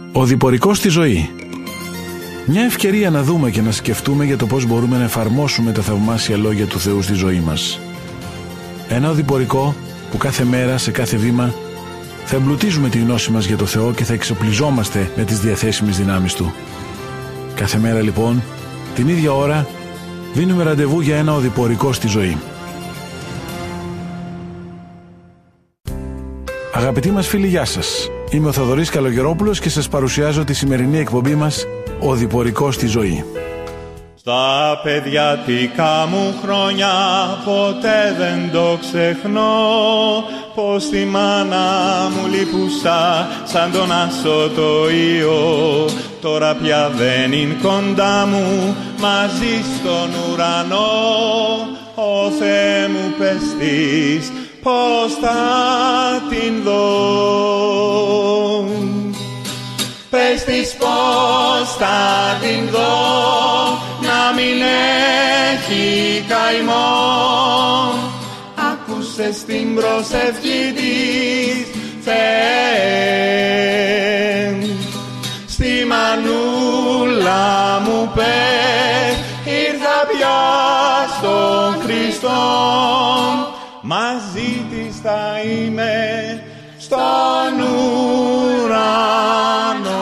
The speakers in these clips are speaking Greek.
Ο διπορικός στη ζωή. Μια ευκαιρία να δούμε και να σκεφτούμε για το πώς μπορούμε να εφαρμόσουμε τα θαυμάσια λόγια του Θεού στη ζωή μας. Ένα οδηπορικό που κάθε μέρα, σε κάθε βήμα, θα εμπλουτίζουμε τη γνώση μας για το Θεό και θα εξοπλιζόμαστε με τις διαθέσιμες δυνάμεις Του. Κάθε μέρα λοιπόν, την ίδια ώρα, δίνουμε ραντεβού για ένα οδηπορικό στη ζωή. Αγαπητοί μας φίλοι, γεια σας. Είμαι ο Θοδωρής Καλογερόπουλος και σας παρουσιάζω τη σημερινή εκπομπή μας «Ο Διπορικός στη ζωή». Στα παιδιατικά μου χρόνια ποτέ δεν το ξεχνώ, πως τη μάνα μου λυπούσα σαν τον άσωτο ιό. Τώρα πια δεν είναι κοντά μου, μαζί στον ουρανό. Ω Θεέ μου πες της, πώς θα την δω. Πες της πώς θα την δω, να μην έχει καημό. Άκουσες την προσευχή της, Θεέ. Στη μανούλα μου πες, ήρθα πια στον Χριστό. Μαζί της θα είμαι στον ουρανό.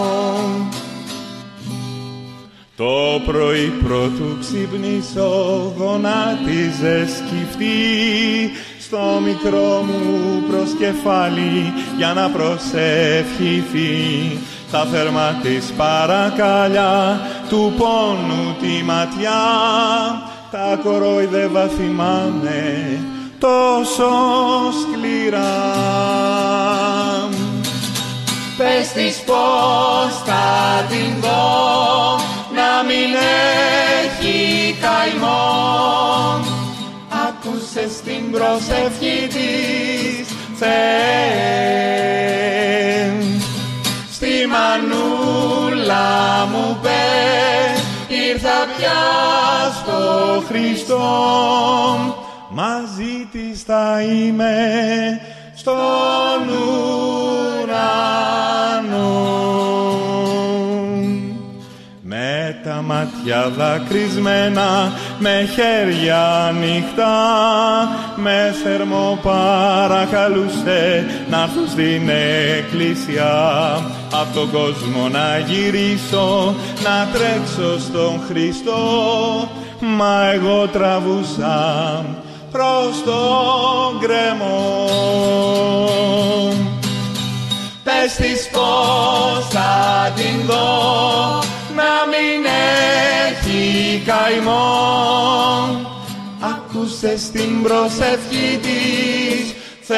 Το πρωί πρωτού ξυπνήσω, γονάτιζε σκυφτή στο μικρό μου προσκεφάλι για να προσευχηθεί. Τα θερμά της παρακάλια, του πόνου τη ματιά, τα κορόιδευα θυμάμαι τόσο σκληρά. Πες της πώς θα την δω, να μην έχει καημό. Άκουσες την προσευχή της, Θεέ. Στη μανούλα μου πες, ήρθα πια στο Χριστό. Μαζί της θα είμαι στον ουρανό. Με τα μάτια δακρυσμένα, με χέρια ανοιχτά, με θερμό παρακαλούσε να έρθω στην εκκλησιά. Απ' τον κόσμο να γυρίσω, να τρέξω στον Χριστό, μα εγώ τραβούσα προς τον γκρεμό. Πες της πώς θα την δω, να μην έχει καημό. Άκουσες την προσευχή της,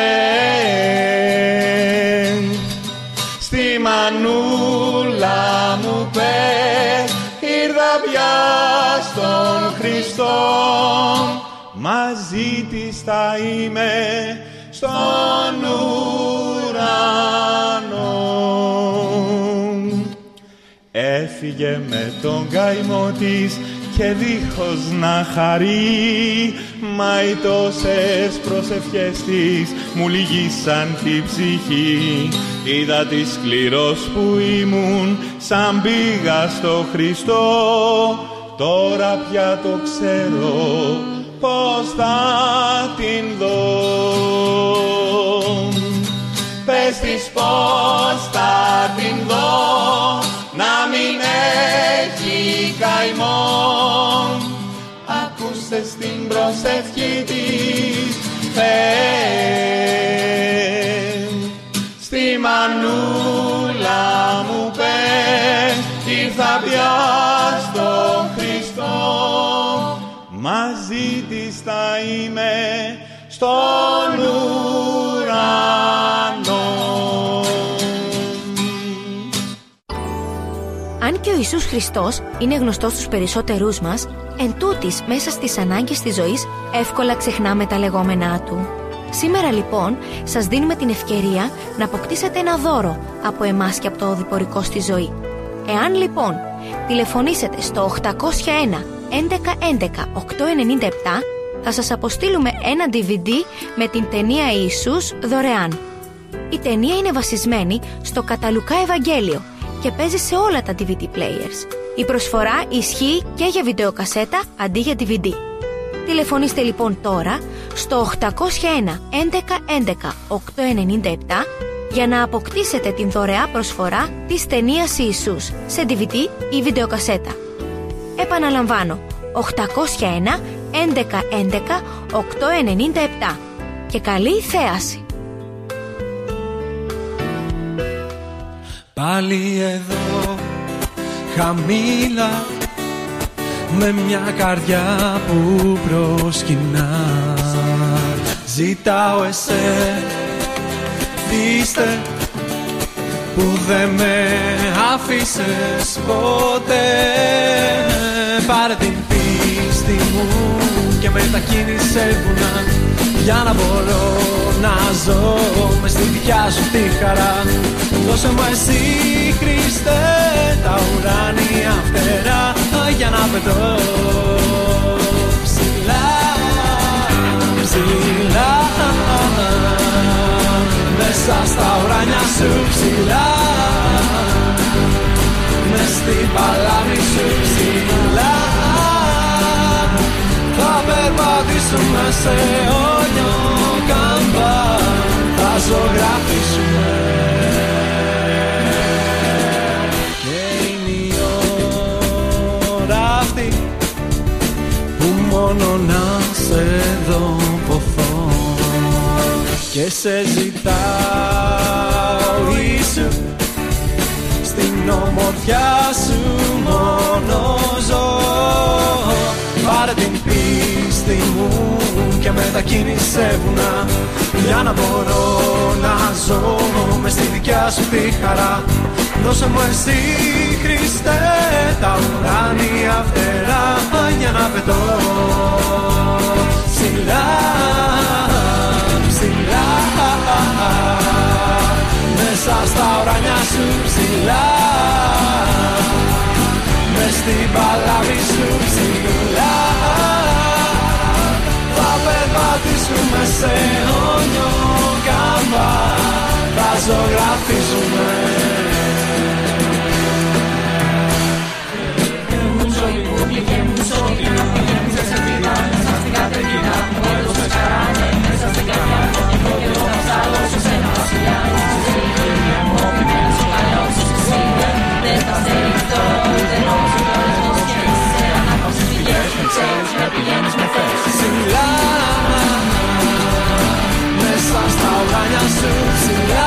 Θεέ. Στη μανούλα μου πες, ήρθα πια στον Χριστό. Μαζί της θα είμαι στον ουρανό. Έφυγε με τον καημό της και δίχως να χαρεί, μα οι τόσες προσευχές της μου λυγίσαν την ψυχή. Είδα τη σκληρός που ήμουν, σαν πήγα στο Χριστό. Τώρα πια το ξέρω, πώς θα την δω. Πες της πώς θα την δω, να μην έχει καημό. Άκουσες την προσευχή της, Θεέ. Στη μανούλα μου πες, ήρθα πια στον Χριστό. Μαζί της θα είμαι στον ουρανό. Αν και ο Ιησούς Χριστός είναι γνωστός στους περισσότερούς μας, εν τούτης μέσα στις ανάγκες της ζωής εύκολα ξεχνάμε τα λεγόμενά Του. Σήμερα λοιπόν σας δίνουμε την ευκαιρία να αποκτήσετε ένα δώρο από εμάς και από το Διπορικό στη ζωή. Εάν λοιπόν τηλεφωνήσετε στο 801 1111 897, θα σας αποστείλουμε ένα DVD με την ταινία Ιησούς δωρεάν. Η ταινία είναι βασισμένη στο κατά Λουκά Ευαγγέλιο και παίζει σε όλα τα DVD players. Η προσφορά ισχύει και για βιντεοκασέτα αντί για DVD. Τηλεφωνήστε λοιπόν τώρα στο 801 11 11 897 για να αποκτήσετε την δωρεά προσφορά της ταινίας Ιησούς σε DVD ή βιντεοκασέτα. Επαναλαμβάνω, 801 11 11 897 και καλή θέαση. Πάλι εδώ, χαμήλα, με μια καρδιά που προσκυνά, ζητάω εσέ, είστε που δεν με άφησες ποτέ. Πάρε την πίστη μου και μετακίνησε βουνά, για να μπορώ να ζω μες στη δικιά σου τη χαρά. Δώσε μου εσύ Χριστέ τα ουράνια φτερά, για να πετώ ψηλά, ψηλά, μέσα στα ουράνια σου ψηλά, μες στην παλάμη σου ψηλά. Θα περπατήσουμε σε όνιο κάμπα, θα ζωγραφίσουμε. Και είναι η ώρα αυτή που μόνο να σε δω ποθώ και σε ζητάω Ιησού, στην ομορφιά σου μόνο ζω. Πάρε την πίστη μου και μετακίνησε βουνά, για να μπορώ να ζω μες στη δικιά σου τη χαρά. Δώσε μου εσύ Χριστέ τα ουράνια φτερά, για να πετώ ψηλά, ψηλά, μέσα στα ουράνια σου ψηλά, μες στην παλάβη σου ψηλά. Θα περπατήσουμε σε όνιο κάμπα, θα ζωγραφίζουμε. Ψηλά, μέσα στα ουράνια σου ψηλά,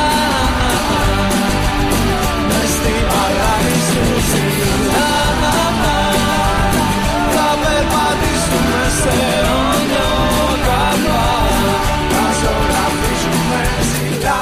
μες στην παλάμη σου ψηλά. Θα περπατήσουμε σε όνιο κάμπα, θα ζωγραφίσουμε ψηλά.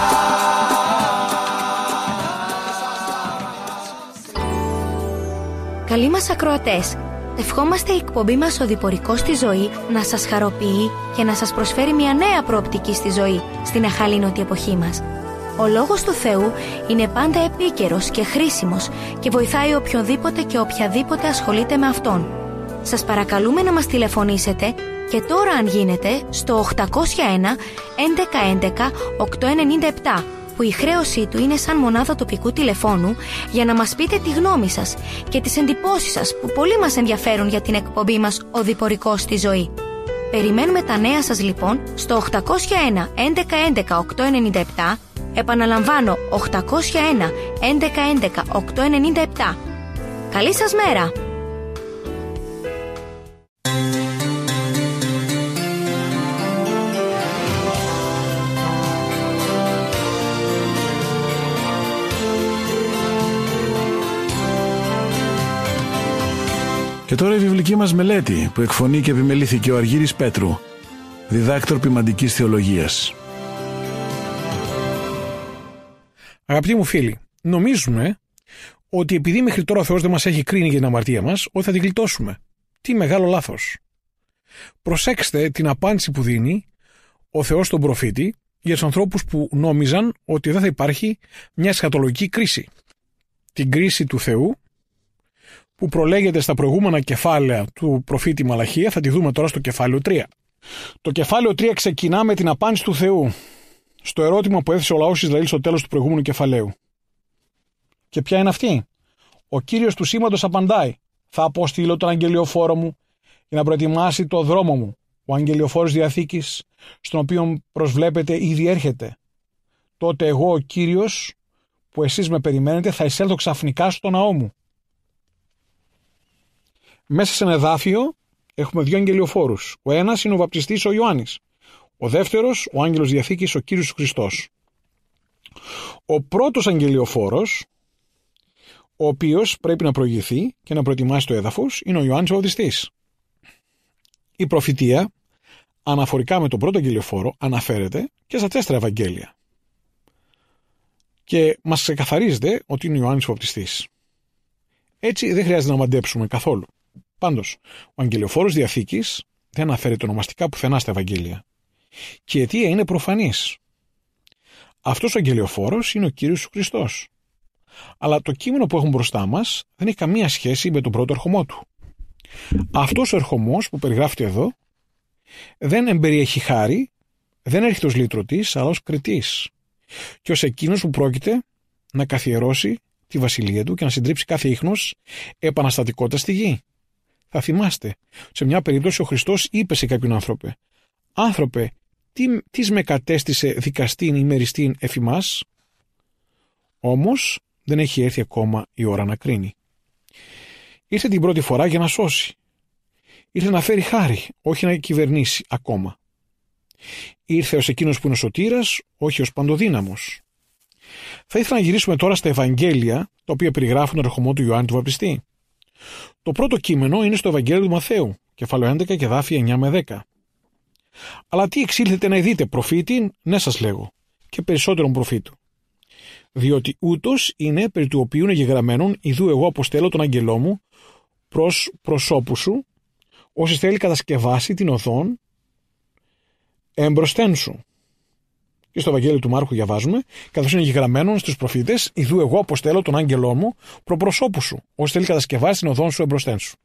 Καλοί μας ακροατές, ευχόμαστε η εκπομπή μας «Οδηπορικός στη ζωή» να σας χαροποιεί και να σας προσφέρει μια νέα προοπτική στη ζωή στην αχαλήνωτη εποχή μας. Ο Λόγος του Θεού είναι πάντα επίκαιρος και χρήσιμος και βοηθάει οποιονδήποτε και οποιαδήποτε ασχολείται με αυτόν. Σας παρακαλούμε να μας τηλεφωνήσετε και τώρα αν γίνεται στο 801 11 11 897, που η χρέωσή του είναι σαν μονάδα τοπικού τηλεφώνου, για να μας πείτε τη γνώμη σας και τις εντυπώσεις σας που πολύ μας ενδιαφέρουν για την εκπομπή μας «Οδηπορικός στη ζωή». Περιμένουμε τα νέα σας λοιπόν στο 801 11 11 897, επαναλαμβάνω 801 11 11 897. Καλή σας μέρα! Και τώρα η βιβλική μας μελέτη που εκφωνεί και επιμελήθηκε ο Αργύρης Πέτρου, διδάκτορ ποιμαντικής θεολογίας. Αγαπητοί μου φίλοι, νομίζουμε ότι επειδή μέχρι τώρα ο Θεός δεν μας έχει κρίνει για την αμαρτία μας, ότι θα την γλιτώσουμε. Τι μεγάλο λάθος. Προσέξτε την απάντηση που δίνει ο Θεός στον προφήτη για τους ανθρώπους που νόμιζαν ότι δεν θα υπάρχει μια εσχατολογική κρίση. Την κρίση του Θεού που προλέγεται στα προηγούμενα κεφάλαια του προφήτη Μαλαχία, θα τη δούμε τώρα στο κεφάλαιο 3. Το κεφάλαιο 3 ξεκινά με την απάντηση του Θεού στο ερώτημα που έθεσε ο λαός Ισραήλ στο τέλος του προηγούμενου κεφαλαίου. Και ποια είναι αυτή? Ο Κύριος του σήματος απαντάει: θα αποστείλω τον αγγελιοφόρο μου για να προετοιμάσει το δρόμο μου. Ο αγγελιοφόρος Διαθήκης, στον οποίο προσβλέπετε, ήδη έρχεται. Τότε εγώ, ο Κύριος, που εσείς με περιμένετε, θα εισέλθω ξαφνικά στο ναό μου. Μέσα σε ένα εδάφιο έχουμε δύο αγγελιοφόρους. Ο ένας είναι ο βαπτιστής ο Ιωάννης. Ο δεύτερος, ο άγγελος Διαθήκης, ο Κύριος Χριστός. Ο πρώτος αγγελιοφόρος, ο οποίος πρέπει να προηγηθεί και να προετοιμάσει το έδαφος, είναι ο Ιωάννης ο Βαπτιστής. Η προφητεία αναφορικά με τον πρώτο αγγελιοφόρο αναφέρεται και στα 4 Ευαγγέλια. Και μας ξεκαθαρίζεται ότι είναι ο Ιωάννης ο Βαπτιστής. Έτσι δεν χρειάζεται να μαντέψουμε καθόλου. Πάντως, ο αγγελιοφόρος Διαθήκης δεν αναφέρεται ονομαστικά πουθενά στα Ευαγγέλια. Και η αιτία είναι προφανής. Αυτός ο αγγελιοφόρος είναι ο Κύριος Χριστός. Αλλά το κείμενο που έχουμε μπροστά μας δεν έχει καμία σχέση με τον πρώτο ερχομό του. Αυτός ο ερχομός που περιγράφεται εδώ δεν εμπεριέχει χάρη, δεν έρχεται ως λύτρωτης, αλλά ως κριτής. Και ως εκείνος που πρόκειται να καθιερώσει τη βασιλεία του και να συντρίψει κάθε ίχνος επαναστατικότητα στη γη. Θα θυμάστε, σε μια περίπτωση ο Χριστός είπε σε κάποιον άνθρωπε: «Άνθρωπε, τι με κατέστησε δικαστήν ή μεριστήν εφ' ημάς?» Όμως δεν έχει έρθει ακόμα η ώρα να κρίνει. Ήρθε την πρώτη φορά για να σώσει. Ήρθε να φέρει χάρη, όχι να κυβερνήσει ακόμα. Ήρθε ως εκείνος που είναι ο σωτήρας, όχι ως παντοδύναμος. Θα ήθελα να γυρίσουμε τώρα στα Ευαγγέλια, τα οποία περιγράφουν τον ερχομό του Ιωάννη του Βαπτιστή. Το πρώτο κείμενο είναι στο Ευαγγέλιο του Μαθαίου, κεφάλαιο 11 και εδάφια 9 με 10. Αλλά τι εξήλθετε να ειδείτε, προφήτη? Ναι, σας λέγω, και περισσότερον προφήτου. Διότι ούτως είναι περί του οποίου είναι γεγραμμένον, ιδού εγώ αποστέλω τον αγγελό μου προς προσώπου σου, όσοι θέλει κατασκευάσει την οδόν εμπροσθέν σου. Και στο Ευαγγέλιο του Μάρκου διαβάζουμε, καθώς είναι γεγραμμένον στους προφήτες, ιδού εγώ αποστέλω τον άγγελό μου προ προσώπου σου, όσοι θέλει κατασκευάσει την οδόν σου εμπροσθέν σου.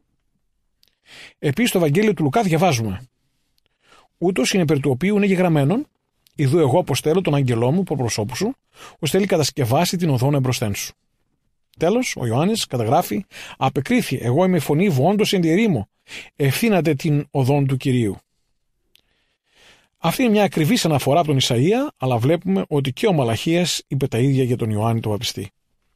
Επίσης στο Ευαγγέλιο του Λουκά διαβάζουμε, ούτως είναι περί του οποίου είναι γεγραμμένον, ιδού εγώ αποστέλω τον άγγελό μου προ προσώπου σου, όσοι θέλει κατασκευάσει την οδόν εμπροσθέν σου. Τέλος, ο Ιωάννης καταγράφει, απεκρίθη, εγώ είμαι η φωνή βοόντος εν τη ερήμο, ευθύνατε την οδόν του Κυρίου. Αυτή είναι μια ακριβής αναφορά από τον Ισαΐα, αλλά βλέπουμε ότι και ο Μαλαχίας είπε τα ίδια για τον Ιωάννη τον Βαπτιστή.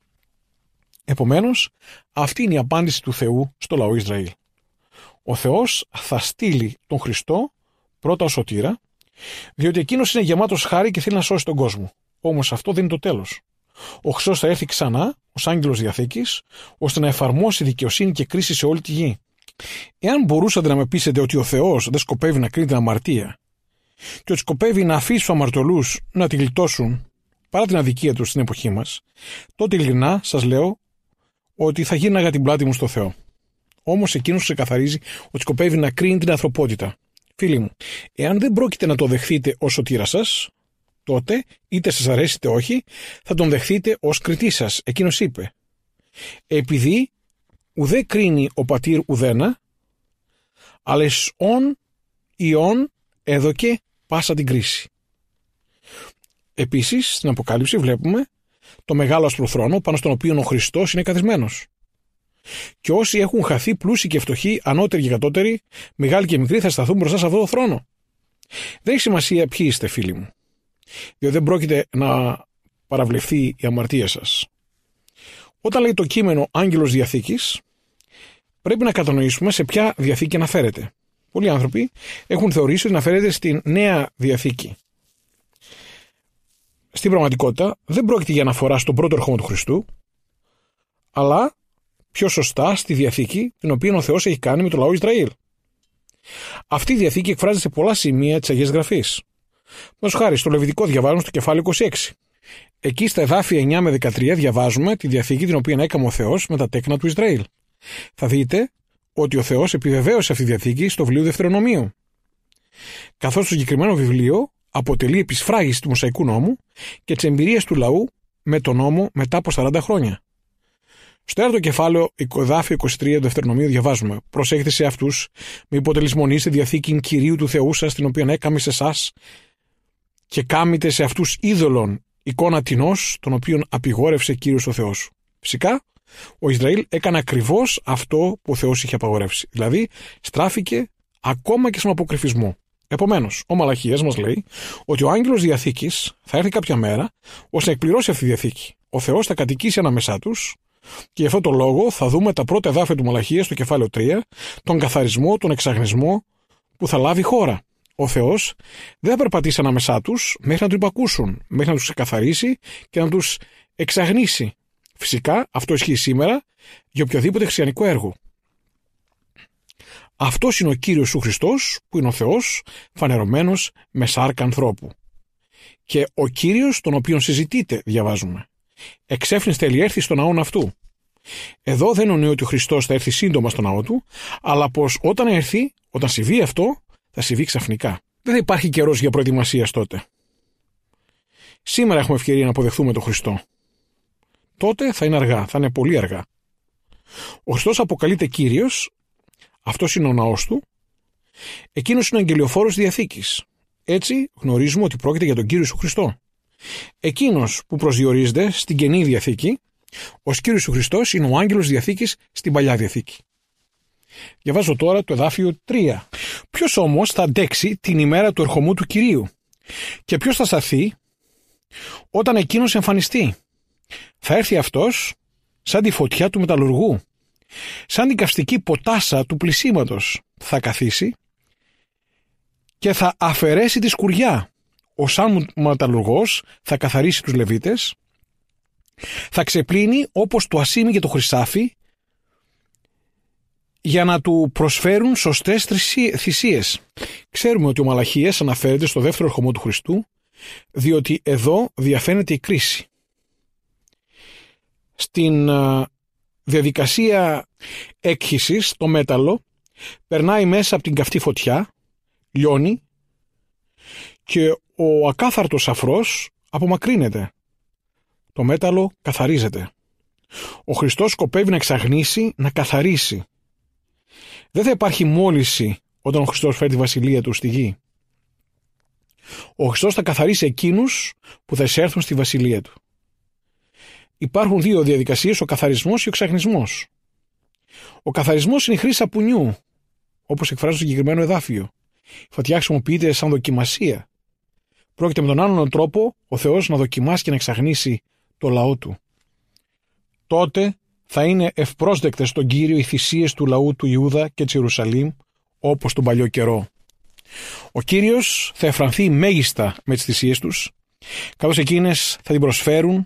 Επομένως, αυτή είναι η απάντηση του Θεού στο λαό Ισραήλ. Ο Θεός θα στείλει τον Χριστό πρώτα ως σωτήρα, διότι εκείνος είναι γεμάτος χάρη και θέλει να σώσει τον κόσμο. Όμως αυτό δεν είναι το τέλος. Ο Χριστός θα έρθει ξανά ως άγγελος Διαθήκης, ώστε να εφαρμόσει δικαιοσύνη και κρίση σε όλη τη γη. Εάν μπορούσατε να με πείσετε ότι ο Θεός δεν σκοπεύει να κρίνει την αμαρτία και ότι σκοπεύει να αφήσει τους αμαρτωλούς να τη γλιτώσουν παρά την αδικία τους στην εποχή μας, τότε ειλικρινά σας λέω ότι θα γύρναγα την πλάτη μου στο Θεό. Όμως εκείνος ξεκαθαρίζει ότι σκοπεύει να κρίνει την ανθρωπότητα. Φίλοι μου, εάν δεν πρόκειται να το δεχθείτε ως σωτήρα σας, τότε, είτε σας αρέσει είτε όχι, θα τον δεχθείτε ως κριτή σας. Εκείνος είπε, επειδή ουδέ κρίνει ο πατήρ ουδένα, αλλά εις ον ιόν έδωκε πάσα την κρίση. Επίσης, στην Αποκάλυψη βλέπουμε το μεγάλο ασπροθρόνο πάνω στον οποίο ο Χριστός είναι καθισμένος. Και όσοι έχουν χαθεί πλούσιοι και φτωχοί, ανώτεροι και κατώτεροι, μεγάλοι και μικροί, θα σταθούν μπροστά σε αυτό το θρόνο. Δεν έχει σημασία ποιοι είστε, φίλοι μου, διότι δεν πρόκειται να παραβλεφθεί η αμαρτία σας. Όταν λέει το κείμενο άγγελος Διαθήκης, πρέπει να κατανοήσουμε σε ποια Διαθήκη αναφέρεται. Πολλοί άνθρωποι έχουν θεωρήσει ότι αναφέρεται στην Νέα Διαθήκη. Στην πραγματικότητα δεν πρόκειται για αναφορά στον πρώτο ερχομό του Χριστού, αλλά πιο σωστά στη Διαθήκη την οποία ο Θεός έχει κάνει με το λαό Ισραήλ. Αυτή η Διαθήκη εκφράζεται σε πολλά σημεία της Αγίας Γραφής. Μας χάρη, στο Λεβιτικό διαβάζουμε στο κεφάλαιο 26. Εκεί στα εδάφια 9 με 13 διαβάζουμε τη Διαθήκη την οποία έκαμε ο Θεός με τα τέκνα του Ισραήλ. Θα δείτε ότι ο Θεός επιβεβαίωσε αυτή τη Διαθήκη στο βιβλίο Δευτερονομίου. Καθώς το συγκεκριμένο βιβλίο αποτελεί επισφράγιση του Μωσαϊκού νόμου και τις εμπειρίες του λαού με τον νόμο μετά από 40 χρόνια. Στο 4ο κεφάλαιο, εδάφιο 23 του Δευτερονομίου διαβάζουμε: προσέχετε σε αυτούς, μη υποτελισμονήσετε Διαθήκην Κυρίου του Θεού σας, την οποία έκαμε σε εσάς, και κάμετε σε αυτούς είδωλον, εικόνα τινός, τον οποίον απειγόρευσε Κύριος ο Θεός σου. Φυσικά, ο Ισραήλ έκανε ακριβώς αυτό που ο Θεός είχε απαγορεύσει. Δηλαδή, στράφηκε ακόμα και στον αποκρυφισμό. Επομένως, ο Μαλαχίας μας λέει ότι ο άγγελος διαθήκης θα έρθει κάποια μέρα ώστε να εκπληρώσει αυτή τη διαθήκη. Ο Θεός θα κατοικήσει ανάμεσά τους και γι' αυτό το λόγο θα δούμε τα πρώτα εδάφια του Μαλαχία στο κεφάλαιο 3, τον καθαρισμό, τον εξαγνισμό που θα λάβει η χώρα. Ο Θεός δεν θα περπατήσει ανάμεσά τους μέχρι να του υπακούσουν, μέχρι να τους ξεκαθαρίσει και να τους εξαγνίσει. Φυσικά αυτό ισχύει σήμερα για οποιοδήποτε χριστιανικό έργο. Αυτός είναι ο Κύριος ο Χριστός, που είναι ο Θεός φανερωμένος με σάρκα ανθρώπου. Και ο Κύριος τον οποίον συζητείτε, διαβάζουμε. Εξέφνης θέλει έρθει στον ναόν αυτού. Εδώ δεν εννοεί ότι ο Χριστός θα έρθει σύντομα στον ναό του, αλλά πως όταν έρθει, όταν συμβεί αυτό, θα συμβεί ξαφνικά. Δεν θα υπάρχει καιρός για προετοιμασία τότε. Σήμερα έχουμε ευκαιρία να αποδεχθούμε τον Χριστό. Τότε θα είναι αργά, θα είναι πολύ αργά. Ο Χριστός αποκαλείται Κύριος, αυτός είναι ο ναός του, εκείνος είναι ο αγγελιοφόρος διαθήκης. Έτσι γνωρίζουμε ότι πρόκειται για τον Κύριο Ιησού Χριστό. Εκείνος που προσδιορίζεται στην Καινή Διαθήκη ως Κύριος Ιησού Χριστός είναι ο άγγελος διαθήκης στην Παλιά Διαθήκη. Διαβάζω τώρα το εδάφιο 3. Ποιος όμως θα αντέξει την ημέρα του ερχομού του Κυρίου και ποιος θα σταθεί όταν εκείνος εμφανιστεί? Θα έρθει αυτός σαν τη φωτιά του μεταλλουργού, σαν την καυστική ποτάσα του πλυσίματος. Θα καθίσει και θα αφαιρέσει τη σκουριά. Ο σαν μεταλλουργός θα καθαρίσει τους Λεβίτες, θα ξεπλύνει όπως το ασίμι και το χρυσάφι για να του προσφέρουν σωστές θυσίες. Ξέρουμε ότι ο Μαλαχίας αναφέρεται στο δεύτερο ερχομό του Χριστού, διότι εδώ διαφαίνεται η κρίση. Στην διαδικασία έκχυσης το μέταλλο περνάει μέσα από την καυτή φωτιά, λιώνει και ο ακάθαρτος αφρός απομακρύνεται. Το μέταλλο καθαρίζεται. Ο Χριστός σκοπεύει να εξαγνίσει, να καθαρίσει. Δεν θα υπάρχει μόλυνση όταν ο Χριστός φέρει τη βασιλεία του στη γη. Ο Χριστός θα καθαρίσει εκείνους που θα εισέρθουν στη βασιλεία του. Υπάρχουν δύο διαδικασίες, ο καθαρισμός και ο εξαγνισμός. Ο καθαρισμός είναι η χρήση σαπουνιού, όπως εκφράζει το συγκεκριμένο εδάφιο. Η φωτιά χρησιμοποιείται σαν δοκιμασία. Πρόκειται με τον άλλον τρόπο ο Θεός να δοκιμάσει και να εξαγνίσει το λαό του. Τότε θα είναι ευπρόσδεκτες στον Κύριο οι θυσίες του λαού του Ιούδα και της Ιερουσαλήμ, όπως τον παλιό καιρό. Ο Κύριος θα εφρανθεί μέγιστα με τις θυσίες τους, καθώς εκείνες θα την προσφέρουν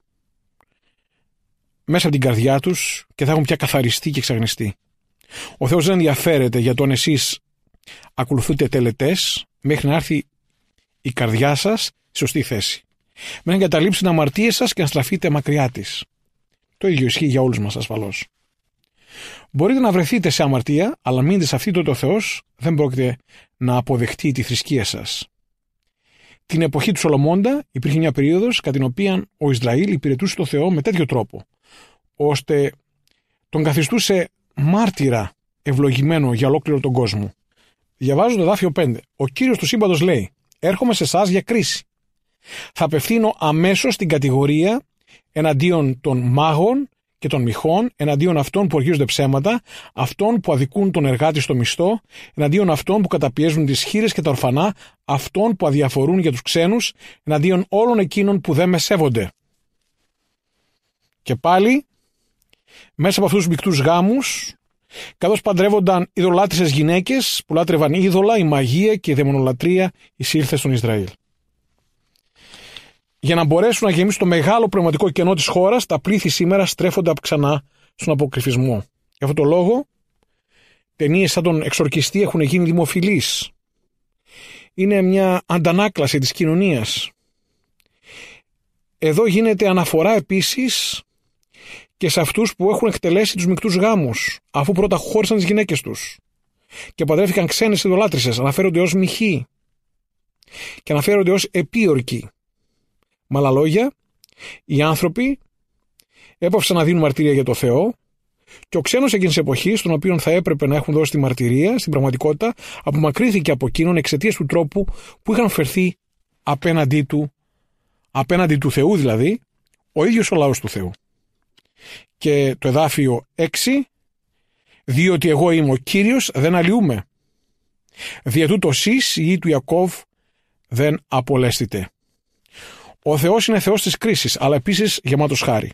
μέσα από την καρδιά τους και θα έχουν πια καθαριστεί και εξαγνιστεί. Ο Θεός δεν ενδιαφέρεται για το αν εσείς ακολουθείτε τελετές μέχρι να έρθει η καρδιά σας στη σωστή θέση. Μέχρι να εγκαταλείψει την αμαρτία σας και να στραφείτε μακριά της. Το ίδιο ισχύει για όλους μας ασφαλώς. Μπορείτε να βρεθείτε σε αμαρτία, αλλά μείνετε σε αυτή, τότε ο Θεός δεν πρόκειται να αποδεχτεί τη θρησκεία σας. Την εποχή του Σολομώντα υπήρχε μια περίοδος κατά την οποία ο Ισραήλ υπηρετούσε τον Θεό με τέτοιο τρόπο, ώστε τον καθιστούσε μάρτυρα ευλογημένο για ολόκληρο τον κόσμο. Διαβάζω το εδάφιο 5. Ο Κύριος του σύμπαντος λέει: έρχομαι σε εσάς για κρίση. Θα απευθύνω αμέσως την κατηγορία εναντίον των μάγων και των μοιχών, εναντίον αυτών που οργίζονται ψέματα, αυτών που αδικούν τον εργάτη στο μισθό, εναντίον αυτών που καταπιέζουν τις χήρες και τα ορφανά, αυτών που αδιαφορούν για τους ξένους, εναντίον όλων εκείνων που δεν με σέβονται. Και πάλι, μέσα από αυτούς τους μεικτούς γάμους, καθώς παντρεύονταν ειδωλάτισσες γυναίκες που λάτρευαν είδωλα, η μαγεία και η δαιμονολατρεία εισήλθε στον Ισραήλ. Για να μπορέσουν να γεμίσουν το μεγάλο πνευματικό κενό της χώρας, τα πλήθη σήμερα στρέφονται ξανά στον αποκρυφισμό. Γι' αυτό το λόγο, ταινίες σαν τον Εξορκιστή έχουν γίνει δημοφιλείς. Είναι μια αντανάκλαση της κοινωνίας. Εδώ γίνεται αναφορά επίσης και σε αυτούς που έχουν εκτελέσει τους μεικτούς γάμους, αφού πρώτα χώρισαν τις γυναίκες τους και παντρεύτηκαν ξένες ειδωλάτρισσες, αναφέρονται ως μοιχοί και αναφέρονται ως επίορκοι. Με άλλα λόγια, οι άνθρωποι έπαυσαν να δίνουν μαρτυρία για το Θεό και ο ξένος εκείνης εποχής, τον οποίον θα έπρεπε να έχουν δώσει τη μαρτυρία, στην πραγματικότητα απομακρύθηκε από εκείνον εξαιτίας του τρόπου που είχαν φερθεί απέναντι του Θεού, δηλαδή ο ίδιος ο λαός του Θεού. Και το εδάφιο 6, διότι εγώ είμαι ο Κύριος, δεν αλλοιούμαι. Δια τούτο σεις, η γη του Ιακώβ δεν απολέστητε. Ο Θεός είναι Θεός της κρίσης, αλλά επίσης γεμάτος χάρη.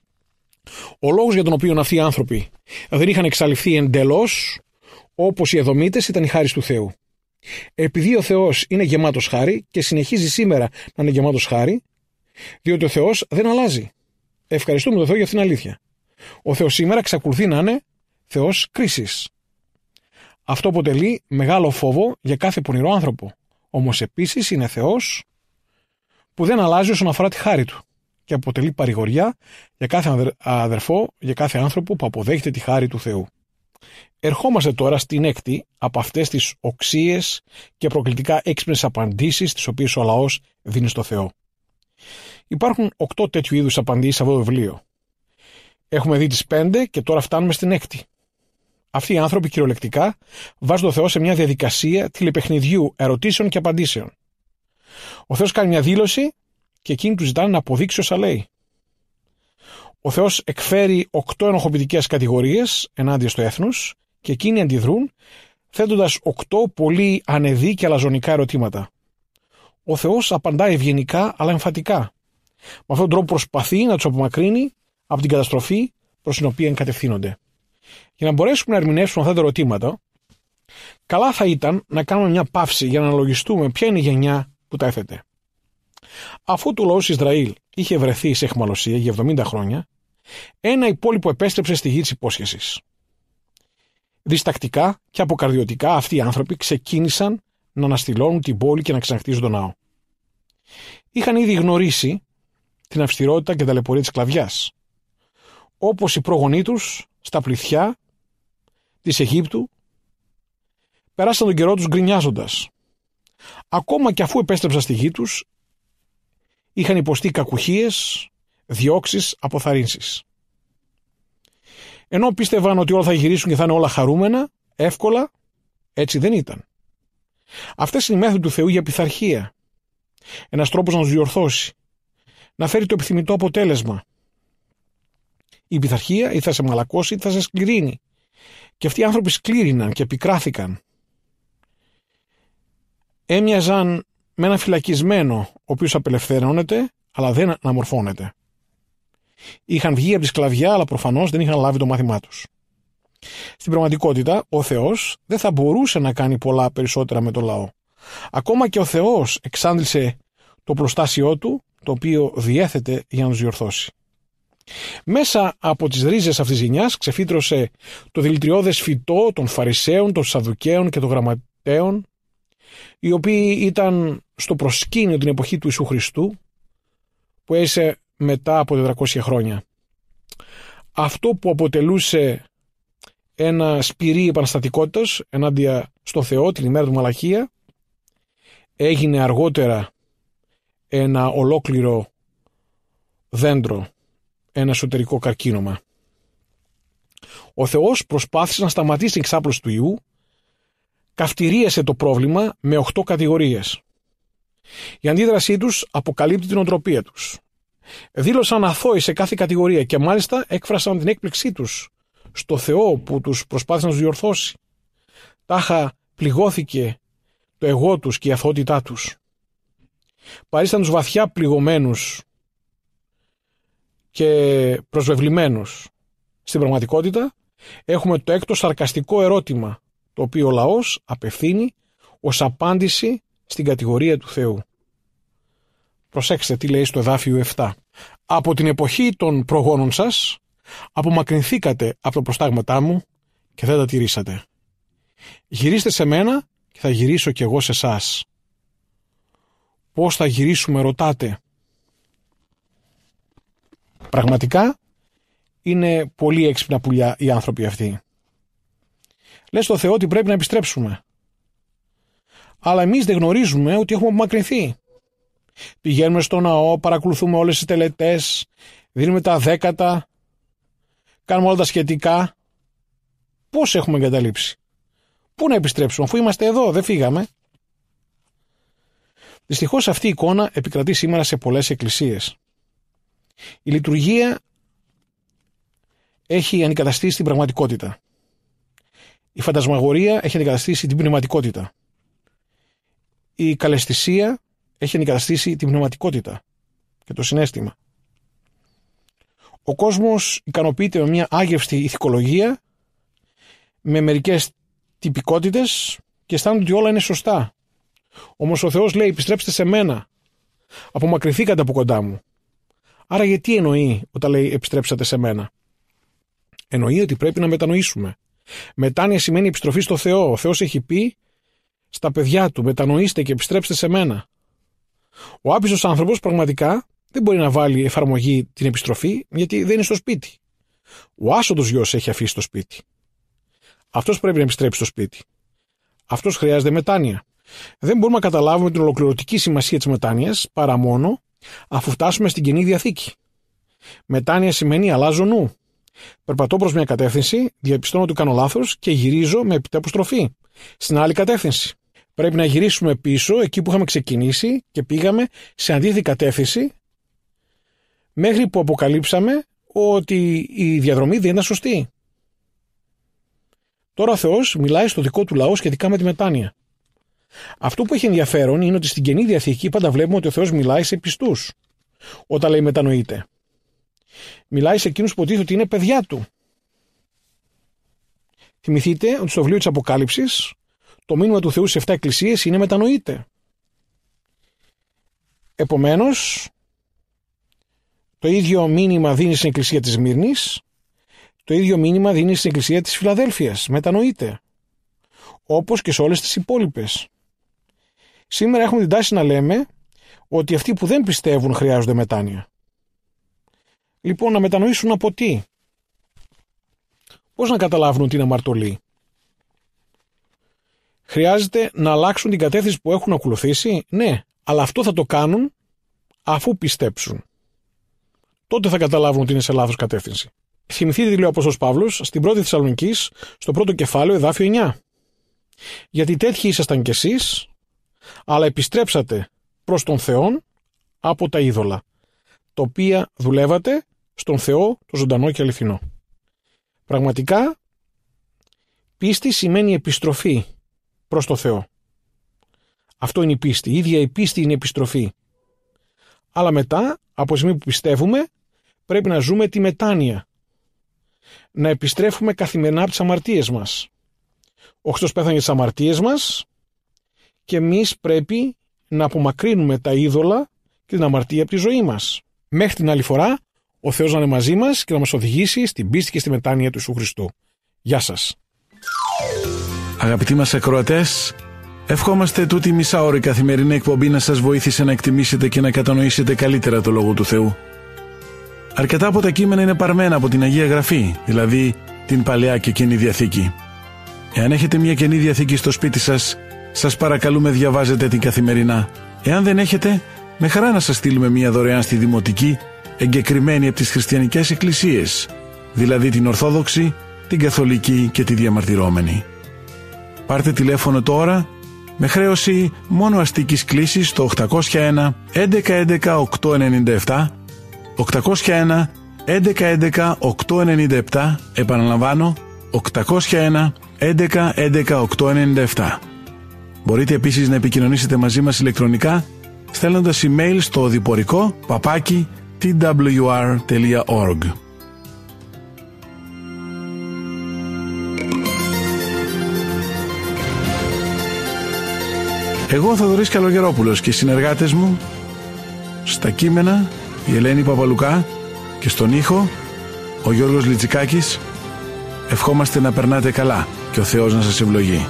Ο λόγος για τον οποίο αυτοί οι άνθρωποι δεν είχαν εξαλειφθεί εντελώς, όπως οι Εδωμίτες, ήταν η χάρη του Θεού. Επειδή ο Θεός είναι γεμάτος χάρη και συνεχίζει σήμερα να είναι γεμάτος χάρη, διότι ο Θεός δεν αλλάζει. Ευχαριστούμε τον Θεό για αυτήν την αλήθεια. Ο Θεός σήμερα εξακολουθεί να είναι Θεός κρίσης. Αυτό αποτελεί μεγάλο φόβο για κάθε πονηρό άνθρωπο. Όμως επίσης είναι Θεός που δεν αλλάζει όσον αφορά τη χάρη του και αποτελεί παρηγοριά για κάθε αδερφό, για κάθε άνθρωπο που αποδέχεται τη χάρη του Θεού. Ερχόμαστε τώρα στην έκτη από αυτές τις οξείες και προκλητικά έξυπνες απαντήσεις τις οποίες ο λαός δίνει στο Θεό. Υπάρχουν 8 τέτοιου είδους απαντήσεις σε αυτό το βιβλίο. Έχουμε δει τις 5 και τώρα φτάνουμε στην έκτη. Αυτοί οι άνθρωποι κυριολεκτικά βάζουν το Θεό σε μια διαδικασία τηλεπαιχνιδιού ερωτήσεων και απαντήσεων. Ο Θεός κάνει μια δήλωση και εκείνοι του ζητάνε να αποδείξει όσα λέει. Ο Θεός εκφέρει 8 ενοχοποιητικές κατηγορίες ενάντια στο έθνος και εκείνοι αντιδρούν θέτοντας 8 πολύ ανεδί και αλαζονικά ερωτήματα. Ο Θεός απαντάει ευγενικά αλλά εμφατικά. Με αυτόν τον τρόπο προσπαθεί να τους απομακρύνει από την καταστροφή προς την οποία κατευθύνονται. Για να μπορέσουμε να ερμηνεύσουμε αυτά τα ερωτήματα, καλά θα ήταν να κάνουμε μια παύση για να αναλογιστούμε ποια είναι η γενιά που τα έθετε. Αφού το λαός Ισραήλ είχε βρεθεί σε αιχμαλωσία για 70 χρόνια, ένα υπόλοιπο επέστρεψε στη γη της υπόσχεσης. Διστακτικά και αποκαρδιωτικά αυτοί οι άνθρωποι ξεκίνησαν να αναστηλώνουν την πόλη και να ξαναχτίζουν τον ναό. Είχαν ήδη γνωρίσει την αυστηρότητα και ταλαιπωρία της σκλαβιάς, όπως οι προγονείς τους στα πληθιά της Αιγύπτου περάσαν τον καιρό τους γκρινιάζοντας. Ακόμα και αφού επέστρεψαν στη γη τους, είχαν υποστεί κακουχίες, διώξεις, αποθαρρύνσεις. Ενώ πίστευαν ότι όλα θα γυρίσουν και θα είναι όλα χαρούμενα, εύκολα, έτσι δεν ήταν. Αυτές είναι οι μέθοδοι του Θεού για πειθαρχία. Ένας τρόπος να τους διορθώσει, να φέρει το επιθυμητό αποτέλεσμα. Η πειθαρχία ή θα σε μαλακώσει ή θα σε σκληρύνει. Και αυτοί οι άνθρωποι σκλήριναν και επικράθηκαν. Έμοιαζαν με ένα φυλακισμένο, ο οποίος απελευθερώνεται, αλλά δεν αναμορφώνεται. Είχαν βγει από τη σκλαβιά, αλλά προφανώς δεν είχαν λάβει το μάθημά τους. Στην πραγματικότητα, ο Θεός δεν θα μπορούσε να κάνει πολλά περισσότερα με το λαό. Ακόμα και ο Θεός εξάντλησε το προστάσιό του, το οποίο διέθετε για να τους διορθώσει. Μέσα από τις ρίζες αυτής της γενιάς ξεφύτρωσε το δηλητηριώδες φυτό των Φαρισαίων, των Σαδδουκαίων και των Γραμματέων, οι οποίοι ήταν στο προσκήνιο την εποχή του Ιησού Χριστού, που έζησε μετά από 400 χρόνια. Αυτό που αποτελούσε ένα σπυρί επαναστατικότητας ενάντια στον Θεό την ημέρα του Μαλαχία, έγινε αργότερα ένα ολόκληρο δέντρο, ένα εσωτερικό καρκίνωμα. Ο Θεός προσπάθησε να σταματήσει την εξάπλωση του ιού, καυτηρίασε το πρόβλημα με 8 κατηγορίες. Η αντίδρασή τους αποκαλύπτει την οτροπία τους. Δήλωσαν αθώοι σε κάθε κατηγορία και μάλιστα έκφρασαν την έκπληξή τους στο Θεό που τους προσπάθησε να τους διορθώσει. Τάχα πληγώθηκε το εγώ τους και η αθωότητά τους. Παρήσταν τους βαθιά πληγωμένους και προσβεβλημένους. Στην πραγματικότητα έχουμε το έκτο σαρκαστικό ερώτημα, το οποίο ο λαός απευθύνει ως απάντηση στην κατηγορία του Θεού. Προσέξτε τι λέει στο εδάφιο 7. Από την εποχή των προγόνων σας απομακρυνθήκατε από τα προστάγματά μου και δεν τα τηρήσατε. Γυρίστε σε μένα και θα γυρίσω κι εγώ σε εσάς. Πώς θα γυρίσουμε ρωτάτε? Πραγματικά είναι πολύ έξυπνα πουλιά οι άνθρωποι αυτοί. Λες στο Θεό ότι πρέπει να επιστρέψουμε. Αλλά εμείς δεν γνωρίζουμε ότι έχουμε απομακρυνθεί. Πηγαίνουμε στο ναό, παρακολουθούμε όλες τις τελετές, δίνουμε τα δέκατα, κάνουμε όλα τα σχετικά. Πώς έχουμε εγκαταλείψει? Πού να επιστρέψουμε αφού είμαστε εδώ, δεν φύγαμε? Δυστυχώς αυτή η εικόνα επικρατεί σήμερα σε πολλές εκκλησίες. Η λειτουργία έχει αντικαταστήσει την πραγματικότητα. Η φαντασμαγορία έχει αντικαταστήσει την πνευματικότητα. Η καλαισθησία έχει αντικαταστήσει την πνευματικότητα και το συναίσθημα. Ο κόσμος ικανοποιείται με μια άγευστη ηθικολογία, με μερικές τυπικότητες και αισθάνονται ότι όλα είναι σωστά. Όμως ο Θεός λέει: επιστρέψτε σε μένα, απομακρυνθήκατε από κοντά μου. Άρα γιατί εννοεί όταν λέει επιστρέψατε σε μένα? Εννοεί ότι πρέπει να μετανοήσουμε. Μετάνοια σημαίνει επιστροφή στο Θεό. Ο Θεός έχει πει στα παιδιά του: μετανοήστε και επιστρέψτε σε μένα. Ο άπιστος άνθρωπος πραγματικά δεν μπορεί να βάλει εφαρμογή την επιστροφή, γιατί δεν είναι στο σπίτι. Ο άσωτος γιος έχει αφήσει το σπίτι. Αυτός πρέπει να επιστρέψει στο σπίτι. Αυτός χρειάζεται μετάνοια. Δεν μπορούμε να καταλάβουμε την ολοκληρωτική σημασία της μετάνοιας παρά μόνο αφού φτάσουμε στην Καινή Διαθήκη. Μετάνοια σημαίνει αλλάζω νου. Περπατώ προς μια κατεύθυνση, διαπιστώνω ότι κάνω λάθος και γυρίζω με επιτέπου στην άλλη κατεύθυνση. Πρέπει να γυρίσουμε πίσω εκεί που είχαμε ξεκινήσει και πήγαμε σε αντίθετη κατεύθυνση, μέχρι που αποκαλύψαμε ότι η διαδρομή δεν ήταν σωστή. Τώρα ο Θεός μιλάει στο δικό του λαό σχετικά με τη μετάνοια. Αυτό που έχει ενδιαφέρον είναι ότι στην Καινή Διαθήκη πάντα βλέπουμε ότι ο Θεός μιλάει σε πιστούς όταν λέει μετανοείτε. Μιλάει σε εκείνους που υποτίθεται ότι είναι παιδιά του. Θυμηθείτε ότι στο βιβλίο της Αποκάλυψης το μήνυμα του Θεού σε 7 εκκλησίες είναι μετανοείτε. Επομένως, το ίδιο μήνυμα δίνει στην εκκλησία της Σμύρνης, το ίδιο μήνυμα δίνει στην εκκλησία της Φιλαδέλφειας. Μετανοείτε. Όπως και σε όλες τις υπόλοιπες. Σήμερα έχουμε την τάση να λέμε ότι αυτοί που δεν πιστεύουν χρειάζονται μετάνοια. Λοιπόν, να μετανοήσουν από τι? Πώς να καταλάβουν ότι είναι αμαρτωλοί? Χρειάζεται να αλλάξουν την κατεύθυνση που έχουν ακολουθήσει? Ναι, αλλά αυτό θα το κάνουν αφού πιστέψουν. Τότε θα καταλάβουν ότι είναι σε λάθος κατεύθυνση. Θυμηθείτε τι λέει ο Απόστολος Παύλος στην 1η Θεσσαλονικής, στο 1ο κεφάλαιο, εδάφιο 9. Γιατί τέτοιοι ήσασταν κι εσείς, αλλά επιστρέψατε προς τον Θεό από τα είδωλα, τα οποία δουλεύατε στον Θεό το ζωντανό και αληθινό. Πραγματικά, πίστη σημαίνει επιστροφή προς το Θεό. Αυτό είναι η πίστη. Η ίδια η πίστη είναι η επιστροφή. Αλλά μετά, από τη στιγμή που πιστεύουμε, πρέπει να ζούμε τη μετάνοια. Να επιστρέφουμε καθημερινά από τις αμαρτίες μας. Ο Χριστός πέθανε για τις αμαρτίες μας και εμείς πρέπει να απομακρύνουμε τα είδωλα και την αμαρτία από τη ζωή μας. Μέχρι την άλλη φορά, ο Θεός να είναι μαζί μας και να μας οδηγήσει στην πίστη και στη μετάνοια του Ιησού Χριστού. Γεια σας. Αγαπητοί μας ακροατές, ευχόμαστε τούτη η μισάωρη καθημερινή εκπομπή να σας βοήθησε να εκτιμήσετε και να κατανοήσετε καλύτερα το Λόγο του Θεού. Αρκετά από τα κείμενα είναι παρμένα από την Αγία Γραφή, δηλαδή την Παλαιά και Καινή Διαθήκη. Εάν έχετε μια Καινή Διαθήκη στο σπίτι σας, σας παρακαλούμε διαβάζετε την καθημερινά. Εάν δεν έχετε, με χαρά να σας στείλουμε μια δωρεάν στη Δημοτική, εγκεκριμένη από τις χριστιανικές εκκλησίες, δηλαδή την Ορθόδοξη, την Καθολική και τη Διαμαρτυρόμενη. Πάρτε τηλέφωνο τώρα με χρέωση μόνο αστικής κλήσης στο 801 1111 897, 801 1111 897, επαναλαμβάνω 801 1111 897. Μπορείτε επίσης να επικοινωνήσετε μαζί μας ηλεκτρονικά στέλνοντας email στο οδηπορικό @twr.org. Εγώ ο Θοδωρής Καλογερόπουλος και οι συνεργάτες μου στα κείμενα η Ελένη Παπαλουκά και στον ήχο ο Γιώργος Λιτσικάκης ευχόμαστε να περνάτε καλά και ο Θεός να σας ευλογεί.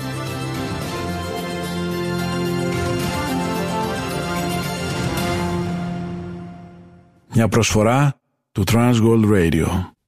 Μια προσφορά του Transworld Radio.